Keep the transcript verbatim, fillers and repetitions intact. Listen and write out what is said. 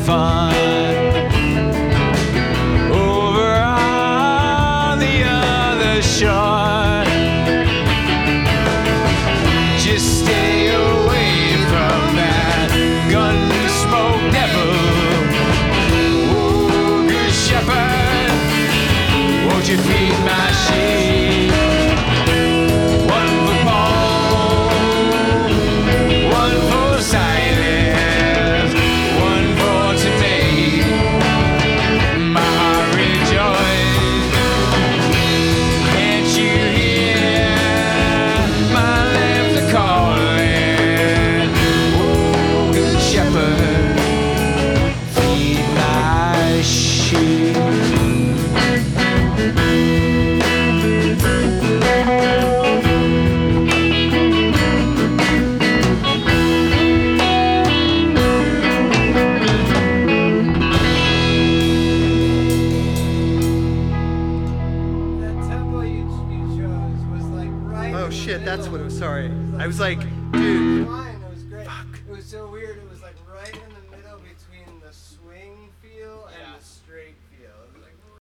fun. Over on the other shore, just stay away from that gun smoke devil. Oh, good shepherd, won't you feed my sheep? One for Paul, one for Silas, one for to make my heart rejoice. Can't you hear my lips are calling? Oh, good shepherd, feed my sheep. That tempo you, you chose was like right. Oh in the shit, that's middle. what it was. Sorry. It I was like, dude. Fine, it was great. It was so weird. It